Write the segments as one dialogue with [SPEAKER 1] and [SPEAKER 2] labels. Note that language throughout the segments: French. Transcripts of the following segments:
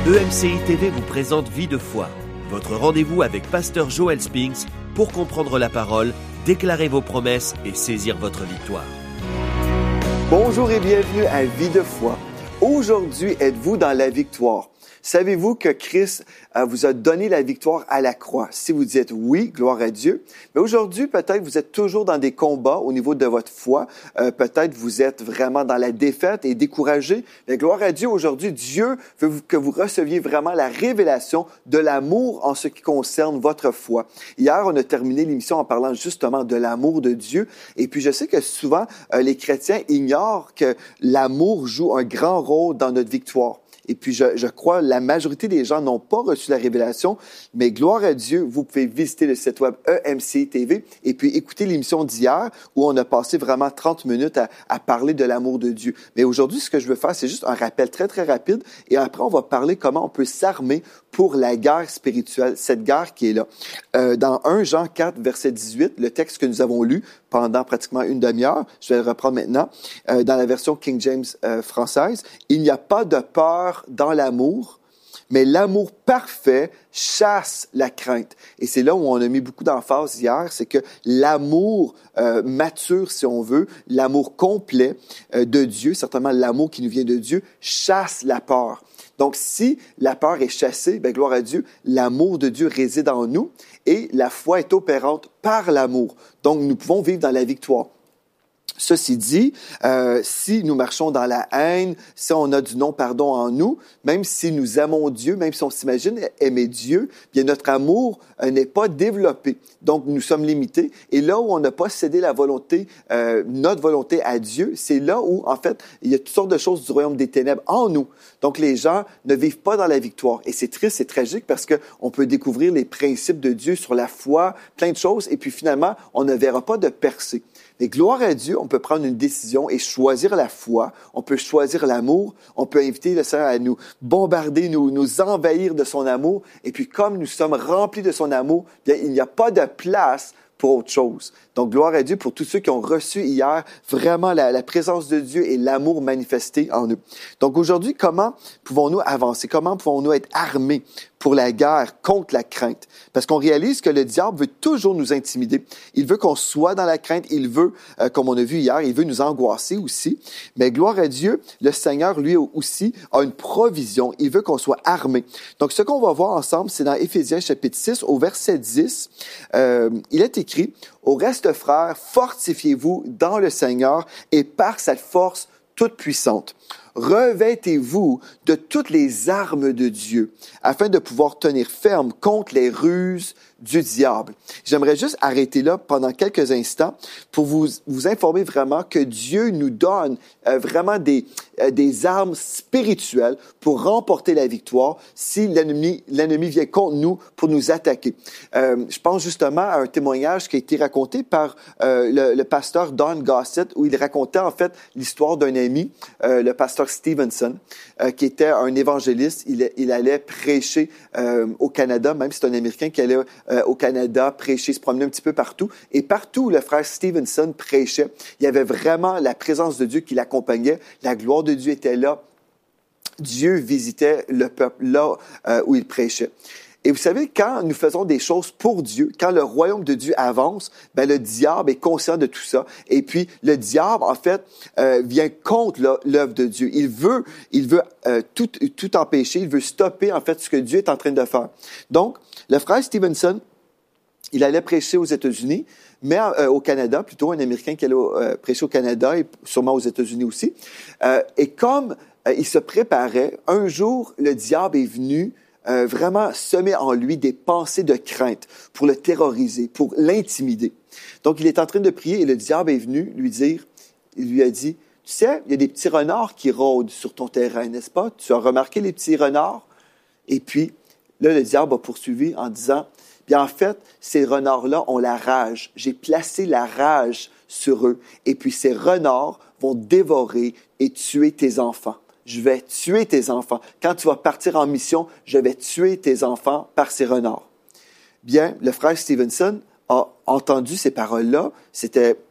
[SPEAKER 1] EMCI TV vous présente Vie de foi, votre rendez-vous avec Pasteur Joel Spinks pour comprendre la parole, déclarer vos promesses et saisir votre victoire.
[SPEAKER 2] Bonjour et bienvenue à Vie de foi. Aujourd'hui, êtes-vous dans la victoire? Savez-vous que Christ vous a donné la victoire à la croix? Si vous dites oui, gloire à Dieu. Mais aujourd'hui, peut-être vous êtes toujours dans des combats au niveau de votre foi. Peut-être vous êtes vraiment dans la défaite et découragé. Mais gloire à Dieu, aujourd'hui, Dieu veut que vous receviez vraiment la révélation de l'amour en ce qui concerne votre foi. Hier, on a terminé l'émission en parlant justement de l'amour de Dieu. Et puis, je sais que souvent, les chrétiens ignorent que l'amour joue un grand rôle dans notre victoire. Et puis, je crois, la majorité des gens n'ont pas reçu la révélation, mais gloire à Dieu, vous pouvez visiter le site web EMCI TV et puis écouter l'émission d'hier où on a passé vraiment 30 minutes à parler de l'amour de Dieu. Mais aujourd'hui, ce que je veux faire, c'est juste un rappel très, très rapide et après, on va parler comment on peut s'armer pour la guerre spirituelle, cette guerre qui est là. Dans 1 Jean 4, verset 18, le texte que nous avons lu pendant pratiquement une demi-heure, je vais le reprendre maintenant, dans la version King James française, « Il n'y a pas de peur dans l'amour, mais l'amour parfait chasse la crainte. » Et c'est là où on a mis beaucoup d'emphase hier, c'est que l'amour mature, si on veut, l'amour complet de Dieu, certainement l'amour qui nous vient de Dieu, chasse la peur. Donc, si la peur est chassée, bien, gloire à Dieu, l'amour de Dieu réside en nous et la foi est opérante par l'amour. Donc, nous pouvons vivre dans la victoire. Ceci dit, si nous marchons dans la haine, si on a du non-pardon en nous, même si nous aimons Dieu, même si on s'imagine aimer Dieu, bien notre amour n'est pas développé. Donc, nous sommes limités. Et là où on n'a pas cédé la volonté, notre volonté à Dieu, c'est là où, en fait, il y a toutes sortes de choses du royaume des ténèbres en nous. Donc, les gens ne vivent pas dans la victoire. Et c'est triste, c'est tragique parce qu'on peut découvrir les principes de Dieu sur la foi, plein de choses, et puis finalement, on ne verra pas de percée. Mais gloire à Dieu, on peut prendre une décision et choisir la foi, on peut choisir l'amour, on peut inviter le Seigneur à nous bombarder, nous envahir de son amour. Et puis comme nous sommes remplis de son amour, bien, il n'y a pas de place pour autre chose. Donc, gloire à Dieu pour tous ceux qui ont reçu hier vraiment la présence de Dieu et l'amour manifesté en eux. Donc, aujourd'hui, comment pouvons-nous avancer? Comment pouvons-nous être armés pour la guerre contre la crainte? Parce qu'on réalise que le diable veut toujours nous intimider. Il veut qu'on soit dans la crainte. Il veut, comme on a vu hier, il veut nous angoisser aussi. Mais gloire à Dieu, le Seigneur, lui aussi, a une provision. Il veut qu'on soit armé. Donc, ce qu'on va voir ensemble, c'est dans Éphésiens chapitre 6, au verset 10. Il est écrit, « Au reste, frères, fortifiez-vous dans le Seigneur et par cette force toute puissante. Revêtez-vous de toutes les armes de Dieu afin de pouvoir tenir ferme contre les ruses du diable. » J'aimerais juste arrêter là pendant quelques instants pour vous informer vraiment que Dieu nous donne vraiment des armes spirituelles pour remporter la victoire si l'ennemi vient contre nous pour nous attaquer. Je pense justement à un témoignage qui a été raconté par le pasteur Don Gossett où il racontait en fait l'histoire d'un ami, le pasteur Stevenson, qui était un évangéliste. Il allait prêcher au Canada, même si c'est un Américain qui allait au Canada prêcher, se promener un petit peu partout. Et partout où le frère Stevenson prêchait, il y avait vraiment la présence de Dieu qui l'accompagnait. La gloire de Dieu était là. Dieu visitait le peuple là où il prêchait. Et vous savez, quand nous faisons des choses pour Dieu, quand le royaume de Dieu avance, ben le diable est conscient de tout ça. Et puis, le diable, en fait, vient contre l'œuvre de Dieu. Il veut tout empêcher. Il veut stopper, en fait, ce que Dieu est en train de faire. Donc, le frère Stevenson, il allait prêcher aux États-Unis, mais au Canada, plutôt un Américain qui allait prêcher au Canada et sûrement aux États-Unis aussi. Et comme il se préparait, un jour, le diable est venu vraiment semer en lui des pensées de crainte pour le terroriser, pour l'intimider. Donc, il est en train de prier et le diable est venu il lui a dit, « Tu sais, il y a des petits renards qui rôdent sur ton terrain, n'est-ce pas? Tu as remarqué les petits renards? » Et puis, là, le diable a poursuivi en disant, « Bien, en fait, ces renards-là ont la rage. J'ai placé la rage sur eux. Et puis, ces renards vont dévorer et tuer tes enfants. Je vais tuer tes enfants. Quand tu vas partir en mission, je vais tuer tes enfants par ces renards. » Bien, le frère Stevenson a entendu ces paroles-là. C'était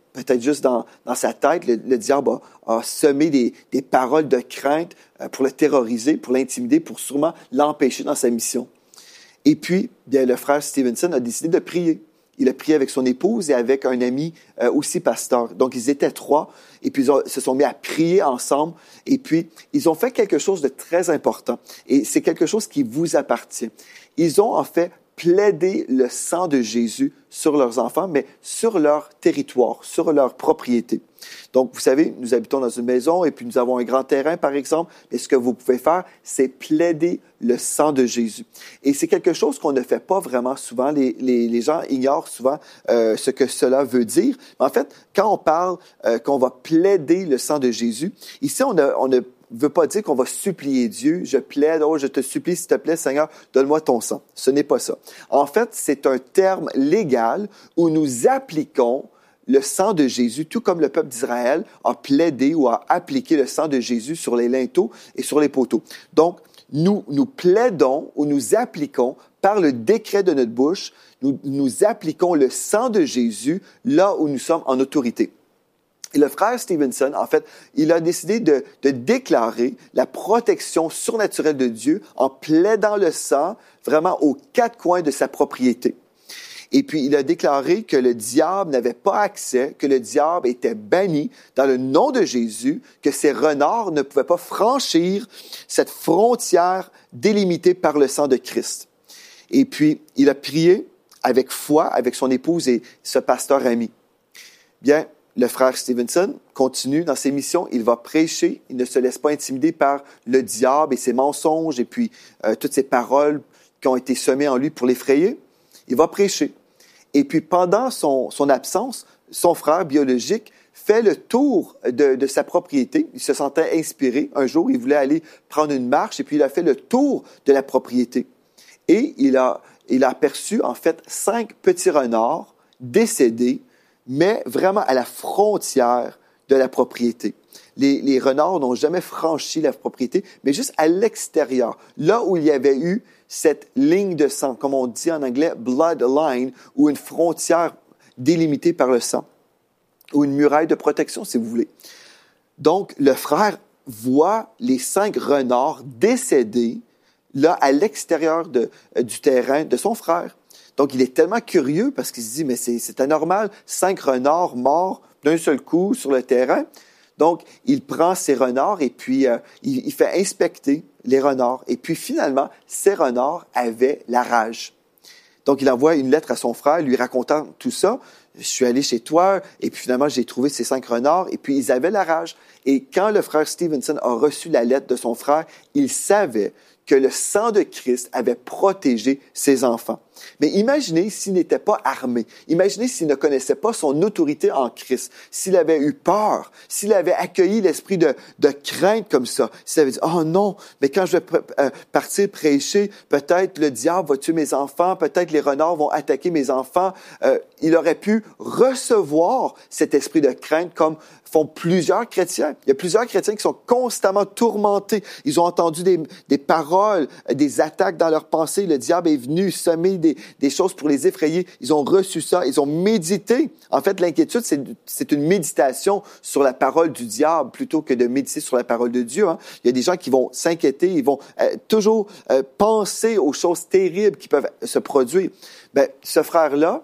[SPEAKER 2] peut-être juste dans sa tête, le diable a semé des paroles de crainte pour le terroriser, pour l'intimider, pour sûrement l'empêcher dans sa mission. Et puis, bien, le frère Stevenson a décidé de prier. Il a prié avec son épouse et avec un ami aussi pasteur. Donc, ils étaient 3 et puis ils se sont mis à prier ensemble. Et puis, ils ont fait quelque chose de très important. Et c'est quelque chose qui vous appartient. Ils ont en fait plaidé le sang de Jésus sur leurs enfants, mais sur leur territoire, sur leur propriété. Donc, vous savez, nous habitons dans une maison et puis nous avons un grand terrain, par exemple. Et ce que vous pouvez faire, c'est plaider le sang de Jésus. Et c'est quelque chose qu'on ne fait pas vraiment souvent. Les gens ignorent souvent ce que cela veut dire. En fait, quand on parle qu'on va plaider le sang de Jésus, ici, on ne veut pas dire qu'on va supplier Dieu. Je plaide, je te supplie, s'il te plaît, Seigneur, donne-moi ton sang. Ce n'est pas ça. En fait, c'est un terme légal où nous appliquons le sang de Jésus, tout comme le peuple d'Israël a plaidé ou a appliqué le sang de Jésus sur les linteaux et sur les poteaux. Donc, nous plaidons ou nous appliquons par le décret de notre bouche, nous appliquons le sang de Jésus là où nous sommes en autorité. Et le frère Stevenson, en fait, il a décidé de déclarer la protection surnaturelle de Dieu en plaidant le sang vraiment aux 4 coins de sa propriété. Et puis, il a déclaré que le diable n'avait pas accès, que le diable était banni dans le nom de Jésus, que ces renards ne pouvaient pas franchir cette frontière délimitée par le sang de Christ. Et puis, il a prié avec foi, avec son épouse et ce pasteur ami. Bien, le frère Stevenson continue dans ses missions, il va prêcher, il ne se laisse pas intimider par le diable et ses mensonges et puis toutes ces paroles qui ont été semées en lui pour l'effrayer. Il va prêcher. Et puis pendant son absence, son frère biologique fait le tour de sa propriété. Il se sentait inspiré. Un jour, il voulait aller prendre une marche et puis il a fait le tour de la propriété. Et il a aperçu en fait 5 petits renards décédés, mais vraiment à la frontière de la propriété. Les renards n'ont jamais franchi la propriété, mais juste à l'extérieur, là où il y avait eu cette ligne de sang, comme on dit en anglais, bloodline, ou une frontière délimitée par le sang, ou une muraille de protection, si vous voulez. Donc, le frère voit les 5 renards décédés, là, à l'extérieur du terrain de son frère. Donc, il est tellement curieux parce qu'il se dit, mais c'est anormal, 5 renards morts d'un seul coup sur le terrain. Donc, il prend ces renards et puis il fait inspecter les renards. Et puis, finalement, ces renards avaient la rage. Donc, il envoie une lettre à son frère lui racontant tout ça. Je suis allé chez toi et puis finalement, j'ai trouvé ces 5 renards et puis ils avaient la rage. Et quand le frère Stevenson a reçu la lettre de son frère, il savait que le sang de Christ avait protégé ses enfants. Mais imaginez s'il n'était pas armé. Imaginez s'il ne connaissait pas son autorité en Christ. S'il avait eu peur, s'il avait accueilli l'esprit de crainte comme ça. S'il avait dit, oh non, mais quand je vais partir prêcher, peut-être le diable va tuer mes enfants, peut-être les renards vont attaquer mes enfants. Il aurait pu recevoir cet esprit de crainte comme font plusieurs chrétiens. Il y a plusieurs chrétiens qui sont constamment tourmentés. Ils ont entendu des paroles, des attaques dans leurs pensées. Le diable est venu semer des choses pour les effrayer. Ils ont reçu ça. Ils ont médité. En fait, l'inquiétude, c'est une méditation sur la parole du diable plutôt que de méditer sur la parole de Dieu. Hein. Il y a des gens qui vont s'inquiéter. Ils vont toujours penser aux choses terribles qui peuvent se produire. Bien, ce frère-là,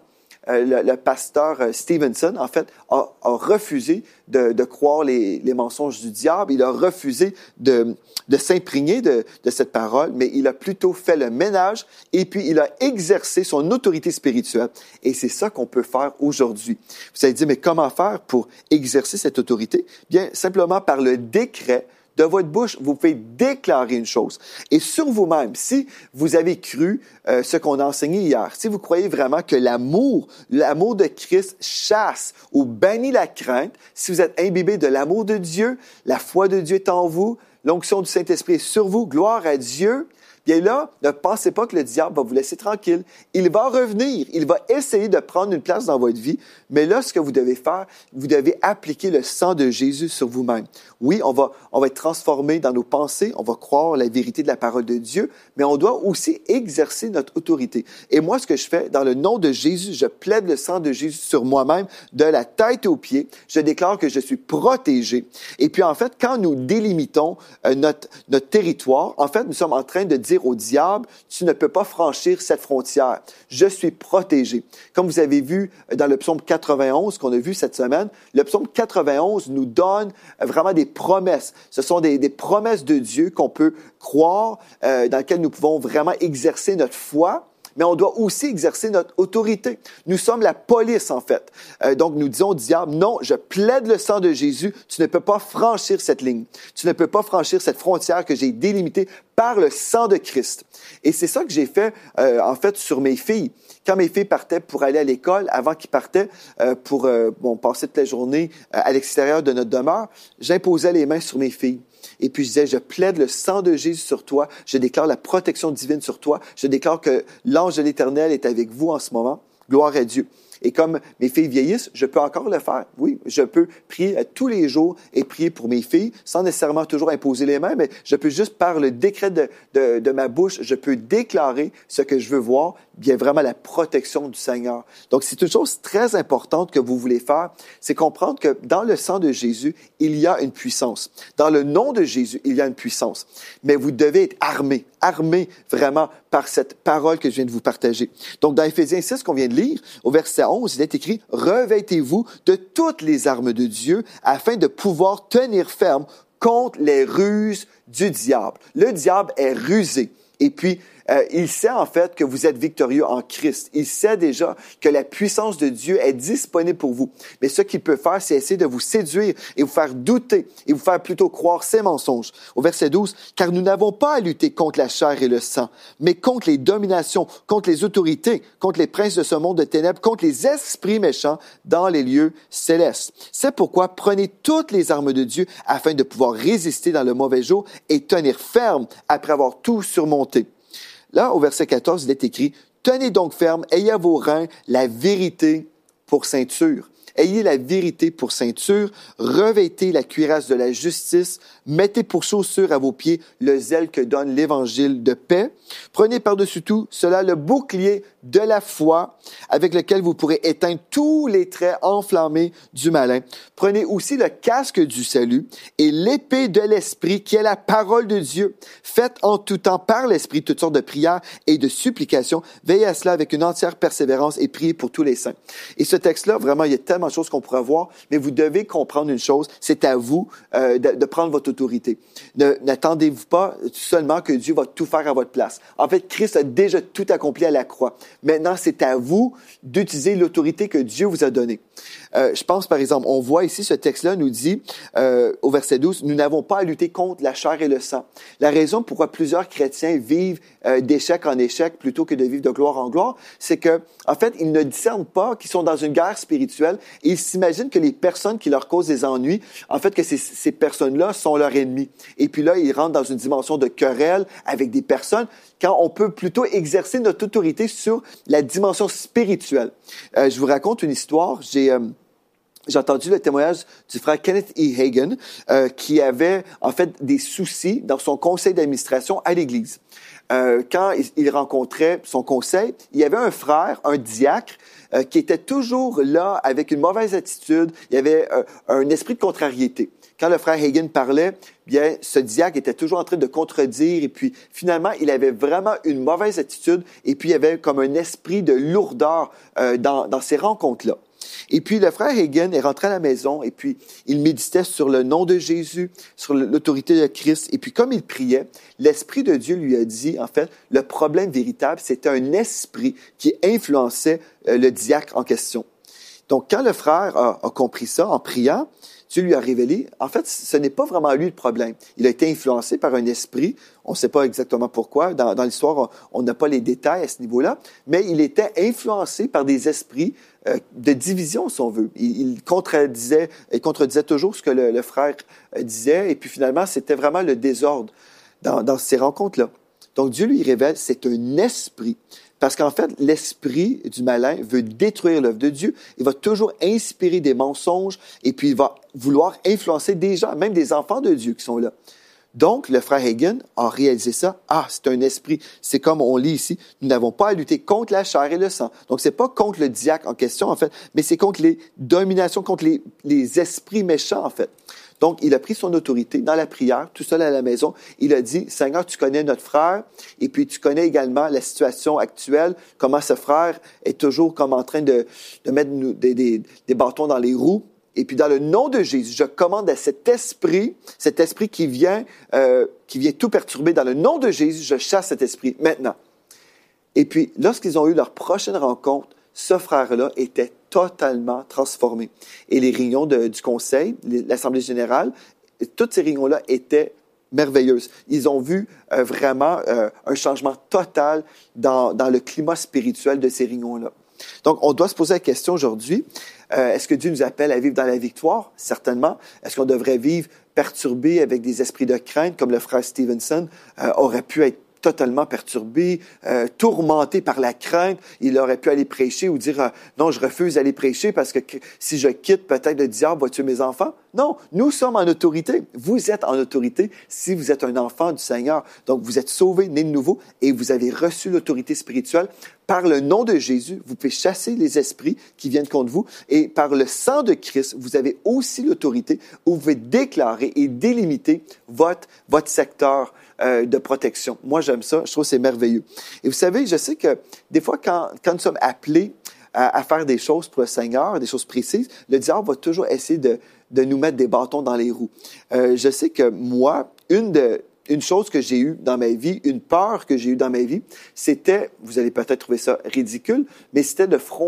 [SPEAKER 2] le pasteur Stevenson, en fait, a refusé de croire les mensonges du diable. Il a refusé de s'imprégner de cette parole, mais il a plutôt fait le ménage et puis il a exercé son autorité spirituelle. Et c'est ça qu'on peut faire aujourd'hui. Vous allez dire, mais comment faire pour exercer cette autorité? Bien, simplement par le décret de votre bouche, vous pouvez déclarer une chose. Et sur vous-même, si vous avez cru ce qu'on a enseigné hier, si vous croyez vraiment que l'amour de Christ chasse ou bannit la crainte, si vous êtes imbibé de l'amour de Dieu, la foi de Dieu est en vous, l'onction du Saint-Esprit est sur vous, gloire à Dieu, bien là, ne pensez pas que le diable va vous laisser tranquille. Il va revenir, il va essayer de prendre une place dans votre vie, mais là, ce que vous devez faire, vous devez appliquer le sang de Jésus sur vous-même. Oui, on va être transformé dans nos pensées, on va croire la vérité de la parole de Dieu, mais on doit aussi exercer notre autorité. Et moi, ce que je fais, dans le nom de Jésus, je plaide le sang de Jésus sur moi-même, de la tête aux pieds. Je déclare que je suis protégé. Et puis, en fait, quand nous délimitons notre territoire, en fait, nous sommes en train de dire au diable, tu ne peux pas franchir cette frontière. Je suis protégé. Comme vous avez vu dans le psaume 91 qu'on a vu cette semaine, le psaume 91 nous donne vraiment des promesses. Ce sont des promesses de Dieu qu'on peut croire, dans lesquelles nous pouvons vraiment exercer notre foi, mais on doit aussi exercer notre autorité. Nous sommes la police, en fait. Donc, nous disons au diable, non, je plaide le sang de Jésus, tu ne peux pas franchir cette ligne. Tu ne peux pas franchir cette frontière que j'ai délimitée par le sang de Christ. Et c'est ça que j'ai fait, en fait, sur mes filles. Quand mes filles partaient pour aller à l'école, avant qu'ils partaient pour passer toute la journée à l'extérieur de notre demeure, j'imposais les mains sur mes filles. Et puis je disais, je plaide le sang de Jésus sur toi, je déclare la protection divine sur toi, je déclare que l'ange de l'Éternel est avec vous en ce moment. Gloire à Dieu. Et comme mes filles vieillissent, je peux encore le faire. Oui, je peux prier tous les jours et prier pour mes filles, sans nécessairement toujours imposer les mains, mais je peux juste par le décret de ma bouche, je peux déclarer ce que je veux voir, bien vraiment la protection du Seigneur. Donc, c'est une chose très importante que vous voulez faire, c'est comprendre que dans le sang de Jésus, il y a une puissance. Dans le nom de Jésus, il y a une puissance. Mais vous devez être armés vraiment par cette parole que je viens de vous partager. Donc, dans Éphésiens 6 qu'on vient de lire, au verset 11, il est écrit « Revêtez-vous de toutes les armes de Dieu afin de pouvoir tenir ferme contre les ruses du diable. » Le diable est rusé. Et puis, il sait en fait que vous êtes victorieux en Christ. Il sait déjà que la puissance de Dieu est disponible pour vous. Mais ce qu'il peut faire, c'est essayer de vous séduire et vous faire douter et vous faire plutôt croire ses mensonges. Au verset 12, « Car nous n'avons pas à lutter contre la chair et le sang, mais contre les dominations, contre les autorités, contre les princes de ce monde de ténèbres, contre les esprits méchants dans les lieux célestes. C'est pourquoi prenez toutes les armes de Dieu afin de pouvoir résister dans le mauvais jour et tenir ferme après avoir tout surmonté. » Là, au verset 14, il est écrit « Tenez donc ferme, ayez à vos reins la vérité pour ceinture. Ayez la vérité pour ceinture, revêtez la cuirasse de la justice, mettez pour chaussure à vos pieds le zèle que donne l'évangile de paix. Prenez par-dessus tout cela le bouclier de la foi avec lequel vous pourrez éteindre tous les traits enflammés du malin. Prenez aussi le casque du salut et l'épée de l'Esprit qui est la parole de Dieu. Faites en tout temps par l'Esprit toutes sortes de prières et de supplications. Veillez à cela avec une entière persévérance et priez pour tous les saints. » Et ce texte-là, vraiment, il y a tellement de choses qu'on pourrait voir, mais vous devez comprendre une chose, c'est à vous de prendre votre autorité. N'attendez-vous pas seulement que Dieu va tout faire à votre place. En fait, Christ a déjà tout accompli à la croix. Maintenant, c'est à vous d'utiliser l'autorité que Dieu vous a donnée. Je pense, par exemple, on voit ici, ce texte-là nous dit, au verset 12, « Nous n'avons pas à lutter contre la chair et le sang. » La raison pourquoi plusieurs chrétiens vivent d'échec en échec plutôt que de vivre de gloire en gloire, c'est que, en fait, ils ne discernent pas qu'ils sont dans une guerre spirituelle et ils s'imaginent que les personnes qui leur causent des ennuis, en fait, que ces personnes-là sont leurs ennemis. Et puis là, ils rentrent dans une dimension de querelle avec des personnes quand on peut plutôt exercer notre autorité sur la dimension spirituelle. Je vous raconte une histoire. J'ai entendu le témoignage du frère Kenneth E. Hagin qui avait en fait des soucis dans son conseil d'administration à l'Église. Quand il rencontrait son conseil, il y avait un frère, un diacre, qui était toujours là avec une mauvaise attitude. Il y avait un esprit de contrariété. Quand le frère Hagin parlait, bien, ce diacre était toujours en train de contredire et puis finalement, il avait vraiment une mauvaise attitude et puis il y avait comme un esprit de lourdeur dans ces rencontres-là. Et puis, le frère Hagin est rentré à la maison et puis il méditait sur le nom de Jésus, sur l'autorité de Christ. Et puis, comme il priait, l'Esprit de Dieu lui a dit, en fait, le problème véritable, c'était un esprit qui influençait le diacre en question. Donc, quand le frère a compris ça en priant, Dieu lui a révélé, en fait, ce n'est pas vraiment lui le problème. Il a été influencé par un esprit, on ne sait pas exactement pourquoi, dans l'histoire, on n'a pas les détails à ce niveau-là, mais il était influencé par des esprits de division, si on veut. Il contredisait toujours ce que le frère disait, et puis finalement, c'était vraiment le désordre dans ces rencontres-là. Donc, Dieu lui révèle, c'est un esprit. Parce qu'en fait, l'esprit du malin veut détruire l'œuvre de Dieu. Il va toujours inspirer des mensonges et puis il va vouloir influencer des gens, même des enfants de Dieu qui sont là. Donc, le frère Hagin a réalisé ça. Ah, c'est un esprit. C'est comme on lit ici, nous n'avons pas à lutter contre la chair et le sang. Donc, c'est pas contre le diacre en question, en fait, mais c'est contre les dominations, contre les esprits méchants, en fait. Donc, il a pris son autorité dans la prière, tout seul à la maison. Il a dit, Seigneur, tu connais notre frère, et puis tu connais également la situation actuelle, comment ce frère est toujours comme en train de mettre des bâtons dans les roues. Et puis, dans le nom de Jésus, je commande à cet esprit qui vient tout perturber, dans le nom de Jésus, je chasse cet esprit maintenant. Et puis, lorsqu'ils ont eu leur prochaine rencontre, ce frère-là était totalement transformé. Et les réunions du conseil, l'Assemblée générale, toutes ces réunions-là étaient merveilleuses. Ils ont vu vraiment un changement total dans le climat spirituel de ces réunions-là. Donc, on doit se poser la question aujourd'hui, est-ce que Dieu nous appelle à vivre dans la victoire? Certainement. Est-ce qu'on devrait vivre perturbé avec des esprits de crainte, comme le frère Stevenson aurait pu être totalement perturbé, tourmenté par la crainte. Il aurait pu aller prêcher ou dire non, je refuse d'aller prêcher parce que si je quitte, peut-être le diable va tuer mes enfants. Non, nous sommes en autorité. Vous êtes en autorité si vous êtes un enfant du Seigneur. Donc, vous êtes sauvé, né de nouveau, et vous avez reçu l'autorité spirituelle. Par le nom de Jésus, vous pouvez chasser les esprits qui viennent contre vous. Et par le sang de Christ, vous avez aussi l'autorité où vous pouvez déclarer et délimiter votre secteur de protection. Moi, j'aime ça. Je trouve que c'est merveilleux. Et vous savez, je sais que des fois, quand nous sommes appelés à faire des choses pour le Seigneur, des choses précises, le diable va toujours essayer de nous mettre des bâtons dans les roues. Je sais que moi, une chose que j'ai eue dans ma vie, une peur que j'ai eue dans ma vie, c'était, vous allez peut-être trouver ça ridicule, mais c'était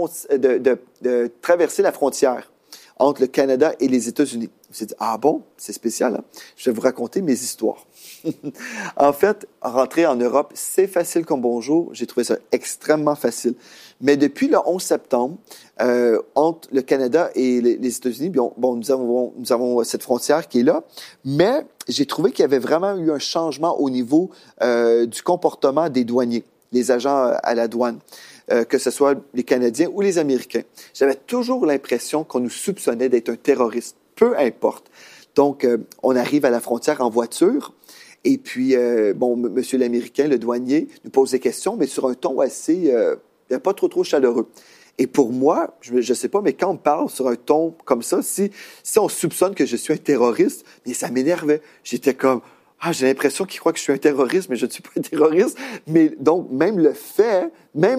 [SPEAKER 2] de traverser la frontière entre le Canada et les États-Unis. Vous vous dites, ah bon, c'est spécial, hein? Je vais vous raconter mes histoires. En fait, rentrer en Europe, c'est facile comme bonjour. J'ai trouvé ça extrêmement facile. Mais depuis le 11 septembre, entre le Canada et les États-Unis, nous avons cette frontière qui est là. Mais j'ai trouvé qu'il y avait vraiment eu un changement au niveau du comportement des douaniers, les agents à la douane, que ce soit les Canadiens ou les Américains. J'avais toujours l'impression qu'on nous soupçonnait d'être un terroriste, peu importe. Donc, on arrive à la frontière en voiture. Et puis, monsieur l'Américain, le douanier, nous pose des questions, mais sur un ton assez, pas trop chaleureux. Et pour moi, je ne sais pas, mais quand on parle sur un ton comme ça, si on soupçonne que je suis un terroriste, mais ça m'énervait. J'étais comme, j'ai l'impression qu'il croit que je suis un terroriste, mais je ne suis pas un terroriste. Mais donc, même le fait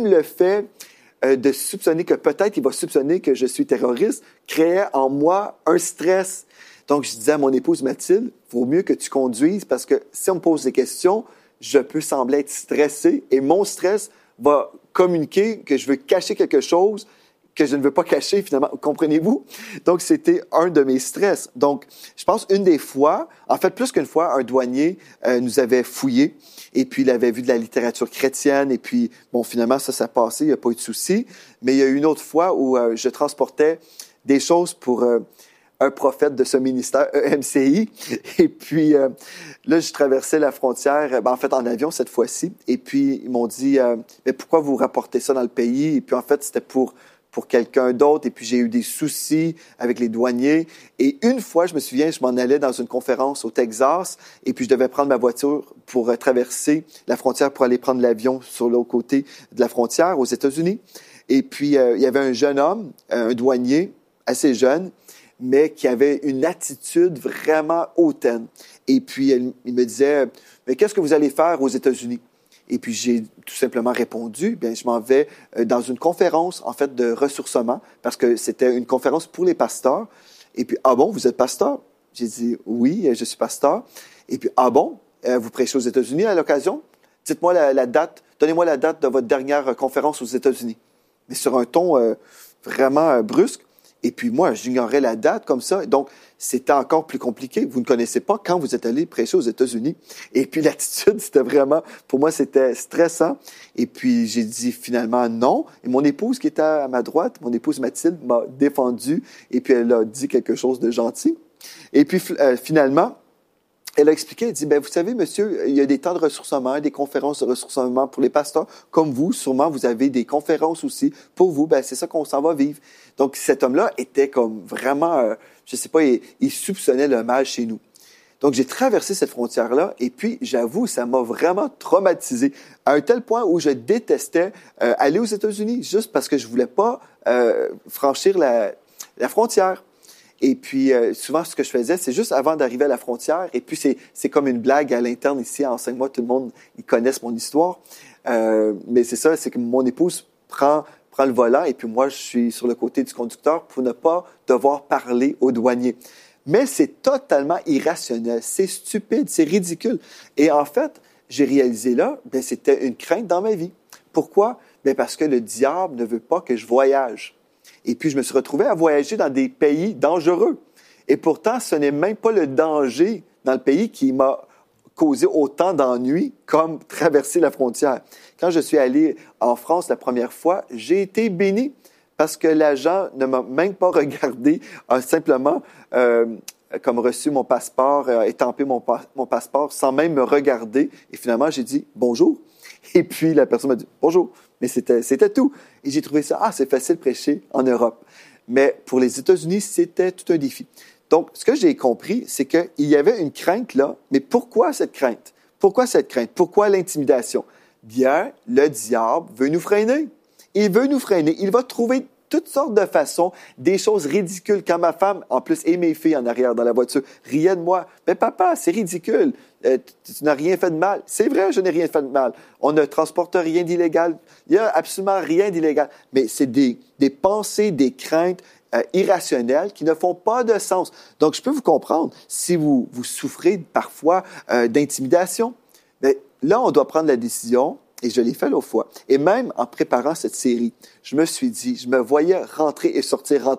[SPEAKER 2] de soupçonner que peut-être il va soupçonner que je suis terroriste créait en moi un stress. Donc, je disais à mon épouse Mathilde, il vaut mieux que tu conduises parce que si on me pose des questions, je peux sembler être stressé et mon stress va communiquer que je veux cacher quelque chose que je ne veux pas cacher finalement. Comprenez-vous? Donc, c'était un de mes stress. Donc, je pense une des fois, en fait, plus qu'une fois, un douanier nous avait fouillé et puis il avait vu de la littérature chrétienne et puis, finalement, ça passait, il n'y a pas eu de souci. Mais il y a eu une autre fois où je transportais des choses pour un prophète de ce ministère EMCI. Et puis, là, je traversais la frontière, en fait, en avion cette fois-ci. Et puis, ils m'ont dit, mais pourquoi vous rapportez ça dans le pays? Et puis, en fait, c'était pour quelqu'un d'autre. Et puis, j'ai eu des soucis avec les douaniers. Et une fois, je me souviens, je m'en allais dans une conférence au Texas. Et puis, je devais prendre ma voiture pour traverser la frontière pour aller prendre l'avion sur l'autre côté de la frontière aux États-Unis. Et puis, il y avait un jeune homme, un douanier, assez jeune, mais qui avait une attitude vraiment hautaine. Et puis, il me disait, mais qu'est-ce que vous allez faire aux États-Unis? Et puis, j'ai tout simplement répondu, bien, je m'en vais dans une conférence, en fait, de ressourcement, parce que c'était une conférence pour les pasteurs. Et puis, ah bon, vous êtes pasteur? J'ai dit, oui, je suis pasteur. Et puis, ah bon, vous prêchez aux États-Unis à l'occasion? Dites-moi la date, donnez-moi la date de votre dernière conférence aux États-Unis. Mais sur un ton vraiment brusque. Et puis moi, j'ignorais la date comme ça. Donc, c'était encore plus compliqué. Vous ne connaissez pas quand vous êtes allé prêcher aux États-Unis. Et puis l'attitude, c'était vraiment, pour moi, c'était stressant. Et puis j'ai dit finalement non. Et mon épouse qui était à ma droite, mon épouse Mathilde, m'a défendu. Et puis elle a dit quelque chose de gentil. Et puis finalement, elle a expliqué, elle dit, ben vous savez, monsieur, il y a des temps de ressourcement, des conférences de ressourcement pour les pasteurs comme vous. Sûrement, vous avez des conférences aussi pour vous. Ben c'est ça qu'on s'en va vivre. Donc, cet homme-là était comme vraiment, je sais pas, il soupçonnait le mal chez nous. Donc, j'ai traversé cette frontière-là et puis, j'avoue, ça m'a vraiment traumatisé à un tel point où je détestais aller aux États-Unis juste parce que je voulais pas franchir la frontière. Et puis, souvent, ce que je faisais, c'est juste avant d'arriver à la frontière, et puis c'est comme une blague à l'interne ici, à Enseigne-moi, tout le monde, ils connaissent mon histoire. Mais c'est ça, c'est que mon épouse prend le volant, et puis moi, je suis sur le côté du conducteur pour ne pas devoir parler aux douaniers. Mais c'est totalement irrationnel, c'est stupide, c'est ridicule. Et en fait, j'ai réalisé là, bien, c'était une crainte dans ma vie. Pourquoi? Bien, parce que le diable ne veut pas que je voyage. Et puis, je me suis retrouvé à voyager dans des pays dangereux. Et pourtant, ce n'est même pas le danger dans le pays qui m'a causé autant d'ennuis comme traverser la frontière. Quand je suis allé en France la première fois, j'ai été béni parce que l'agent ne m'a même pas regardé, a simplement comme reçu mon passeport, étampé mon passeport sans même me regarder. Et finalement, j'ai dit « bonjour ». Et puis, la personne m'a dit « bonjour ». Mais c'était tout. Et j'ai trouvé ça, c'est facile de prêcher en Europe. Mais pour les États-Unis, c'était tout un défi. Donc, ce que j'ai compris, c'est qu'il y avait une crainte là. Mais pourquoi cette crainte? Pourquoi cette crainte? Pourquoi l'intimidation? Bien, le diable veut nous freiner. Il veut nous freiner. Il va trouver toutes sortes de façons, des choses ridicules. Quand ma femme, en plus, et mes filles en arrière dans la voiture, riaient de moi. « Mais papa, c'est ridicule. Tu n'as rien fait de mal. » C'est vrai, je n'ai rien fait de mal. On ne transporte rien d'illégal. Il n'y a absolument rien d'illégal. Mais c'est des pensées, des craintes irrationnelles qui ne font pas de sens. Donc, je peux vous comprendre si vous souffrez parfois d'intimidation. Mais là, on doit prendre la décision. Et je l'ai fait l'autre fois. Et même en préparant cette série, je me suis dit, je me voyais rentrer et sortir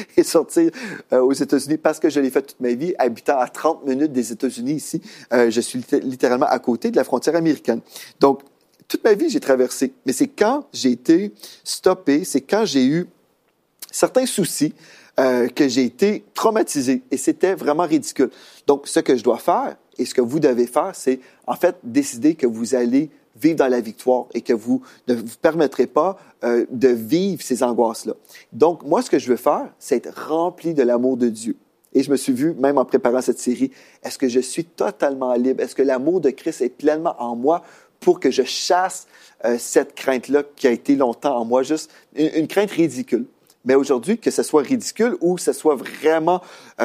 [SPEAKER 2] aux États-Unis parce que je l'ai fait toute ma vie, habitant à 30 minutes des États-Unis ici. Je suis littéralement à côté de la frontière américaine. Donc, toute ma vie, j'ai traversé. Mais c'est quand j'ai été stoppé, c'est quand j'ai eu certains soucis que j'ai été traumatisé. Et c'était vraiment ridicule. Donc, ce que je dois faire et ce que vous devez faire, c'est en fait décider que vous allez vivre dans la victoire et que vous ne vous permettrez pas de vivre ces angoisses-là. Donc, moi, ce que je veux faire, c'est être rempli de l'amour de Dieu. Et je me suis vu, même en préparant cette série, est-ce que je suis totalement libre? Est-ce que l'amour de Christ est pleinement en moi pour que je chasse cette crainte-là qui a été longtemps en moi, juste une crainte ridicule. Mais aujourd'hui, que ce soit ridicule ou que ce soit vraiment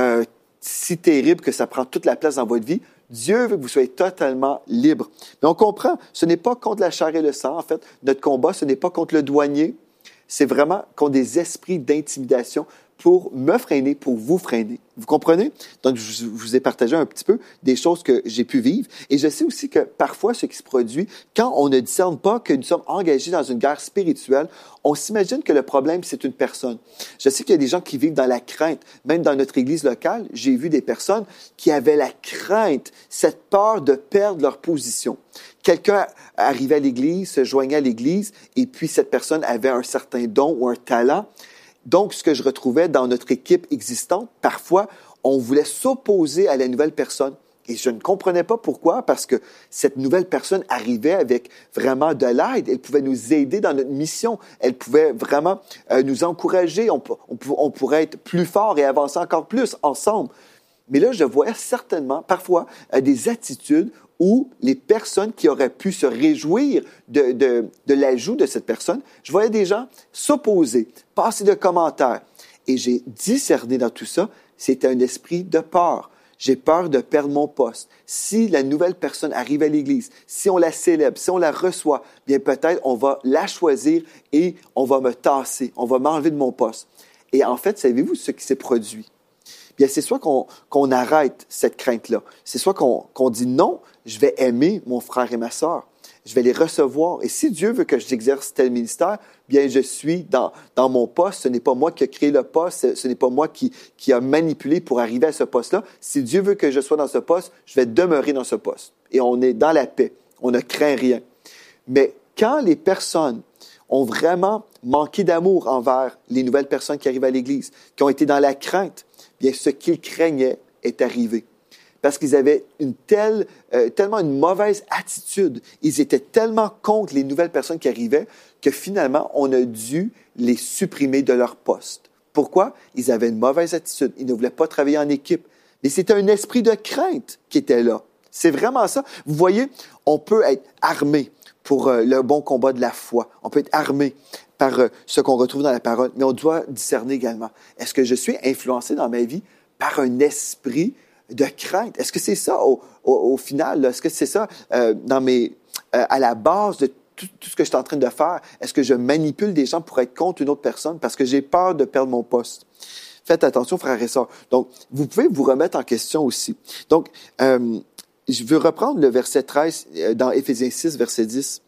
[SPEAKER 2] si terrible que ça prend toute la place dans votre vie, Dieu veut que vous soyez totalement libre. Mais on comprend, ce n'est pas contre la chair et le sang, en fait. Notre combat, ce n'est pas contre le douanier. C'est vraiment contre des esprits d'intimidation pour me freiner, pour vous freiner. Vous comprenez? Donc, je vous ai partagé un petit peu des choses que j'ai pu vivre. Et je sais aussi que parfois, ce qui se produit, quand on ne discerne pas que nous sommes engagés dans une guerre spirituelle, on s'imagine que le problème, c'est une personne. Je sais qu'il y a des gens qui vivent dans la crainte. Même dans notre église locale, j'ai vu des personnes qui avaient la crainte, cette peur de perdre leur position. Quelqu'un arrivait à l'église, se joignait à l'église, et puis cette personne avait un certain don ou un talent. Donc, ce que je retrouvais dans notre équipe existante, parfois, on voulait s'opposer à la nouvelle personne. Et je ne comprenais pas pourquoi, parce que cette nouvelle personne arrivait avec vraiment de l'aide. Elle pouvait nous aider dans notre mission. Elle pouvait vraiment nous encourager. On pourrait être plus fort et avancer encore plus ensemble. Mais là, je voyais certainement, parfois, des attitudes où les personnes qui auraient pu se réjouir de l'ajout de cette personne, je voyais des gens s'opposer, passer de commentaires. Et j'ai discerné dans tout ça, c'était un esprit de peur. J'ai peur de perdre mon poste. Si la nouvelle personne arrive à l'Église, si on la célèbre, si on la reçoit, bien peut-être on va la choisir et on va me tasser, on va m'enlever de mon poste. Et en fait, savez-vous ce qui s'est produit? Bien, c'est soit qu'on arrête cette crainte-là, c'est soit qu'on dit non, je vais aimer mon frère et ma sœur, je vais les recevoir. Et si Dieu veut que j'exerce tel ministère, bien, je suis dans mon poste. Ce n'est pas moi qui ai créé le poste, ce n'est pas moi qui a manipulé pour arriver à ce poste-là. Si Dieu veut que je sois dans ce poste, je vais demeurer dans ce poste. Et on est dans la paix, on ne craint rien. Mais quand les personnes ont vraiment manqué d'amour envers les nouvelles personnes qui arrivent à l'Église, qui ont été dans la crainte, bien, ce qu'ils craignaient est arrivé. parce qu'ils avaient tellement une mauvaise attitude. Ils étaient tellement contre les nouvelles personnes qui arrivaient que finalement, on a dû les supprimer de leur poste. Pourquoi? Ils avaient une mauvaise attitude. Ils ne voulaient pas travailler en équipe. Mais c'était un esprit de crainte qui était là. C'est vraiment ça. Vous voyez, on peut être armé pour le bon combat de la foi. On peut être armé par ce qu'on retrouve dans la parole, mais on doit discerner également. Est-ce que je suis influencé dans ma vie par un esprit de crainte? Est-ce que c'est ça au final? Là? Est-ce que c'est ça à la base de tout ce que je suis en train de faire? Est-ce que je manipule des gens pour être contre une autre personne parce que j'ai peur de perdre mon poste? Faites attention, frères et sœurs. Donc, vous pouvez vous remettre en question aussi. Donc, je veux reprendre le verset 13 dans Éphésiens 6, verset 10,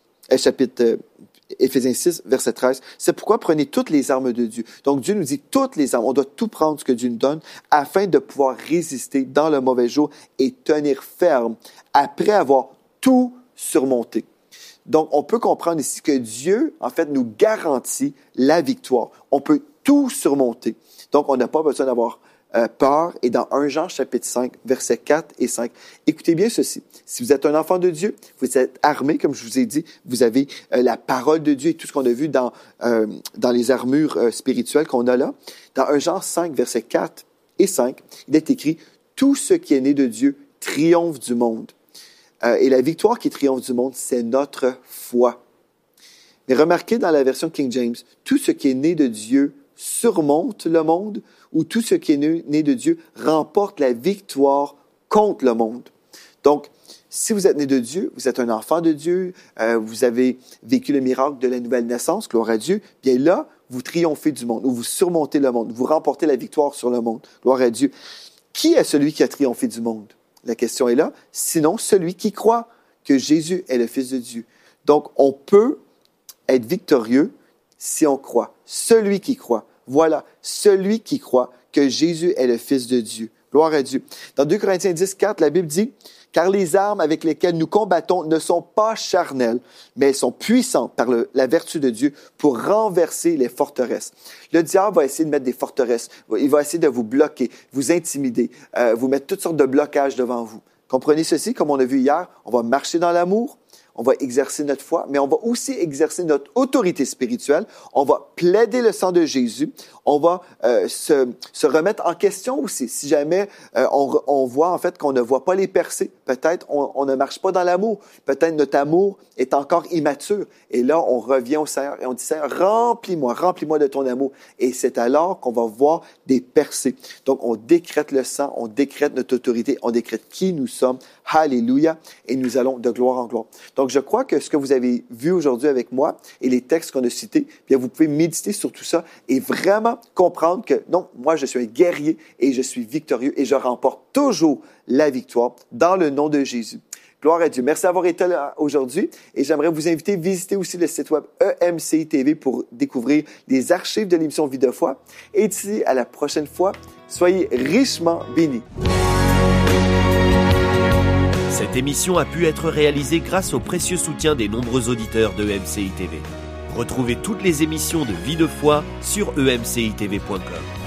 [SPEAKER 2] Éphésiens 6, verset 13. C'est pourquoi prenez toutes les armes de Dieu. Donc, Dieu nous dit toutes les armes. On doit tout prendre ce que Dieu nous donne afin de pouvoir résister dans le mauvais jour et tenir ferme après avoir tout surmonté. Donc, on peut comprendre ici que Dieu, en fait, nous garantit la victoire. On peut tout surmonter. Donc, on n'a pas besoin d'avoir peur. Et dans 1 Jean, chapitre 5, versets 4 et 5, écoutez bien ceci. Si vous êtes un enfant de Dieu, vous êtes armé, comme je vous ai dit, vous avez la parole de Dieu et tout ce qu'on a vu dans les armures spirituelles qu'on a là. Dans 1 Jean 5, versets 4 et 5, il est écrit « Tout ce qui est né de Dieu triomphe du monde. » Et la victoire qui triomphe du monde, c'est notre foi. Mais remarquez dans la version King James, tout ce qui est né de Dieu surmonte le monde, ou tout ce qui est né de Dieu remporte la victoire contre le monde. Donc, si vous êtes né de Dieu, vous êtes un enfant de Dieu, vous avez vécu le miracle de la nouvelle naissance, gloire à Dieu, bien là, vous triomphez du monde, ou vous surmontez le monde, vous remportez la victoire sur le monde, gloire à Dieu. Qui est celui qui a triomphé du monde? La question est là. Sinon, celui qui croit que Jésus est le Fils de Dieu. Donc, on peut être victorieux si on croit. Celui qui croit. Voilà, celui qui croit que Jésus est le Fils de Dieu. Gloire à Dieu. Dans 2 Corinthiens 10, 4, la Bible dit « Car les armes avec lesquelles nous combattons ne sont pas charnelles, mais elles sont puissantes par la vertu de Dieu pour renverser les forteresses. » Le diable va essayer de mettre des forteresses. Il va essayer de vous bloquer, vous intimider, vous mettre toutes sortes de blocages devant vous. Comprenez ceci, comme on a vu hier, on va marcher dans l'amour, on va exercer notre foi, mais on va aussi exercer notre autorité spirituelle. On va plaider le sang de Jésus. On va se remettre en question aussi. Si jamais on voit en fait qu'on ne voit pas les percées, peut-être on ne marche pas dans l'amour. Peut-être notre amour est encore immature. Et là, on revient au Seigneur et on dit, Seigneur, remplis-moi de ton amour. Et c'est alors qu'on va voir des percées. Donc, on décrète le sang, on décrète notre autorité, on décrète qui nous sommes. Alléluia. Et nous allons de gloire en gloire. Donc, je crois que ce que vous avez vu aujourd'hui avec moi et les textes qu'on a cités, bien, vous pouvez méditer sur tout ça et vraiment comprendre que non, moi, je suis un guerrier et je suis victorieux et je remporte toujours la victoire dans le nom de Jésus. Gloire à Dieu. Merci d'avoir été là aujourd'hui et j'aimerais vous inviter à visiter aussi le site web EMCI TV pour découvrir les archives de l'émission Vie de foi. Et d'ici à la prochaine fois, soyez richement bénis.
[SPEAKER 1] Cette émission a pu être réalisée grâce au précieux soutien des nombreux auditeurs de EMCI TV. Retrouvez toutes les émissions de Vie de foi sur emcitv.com.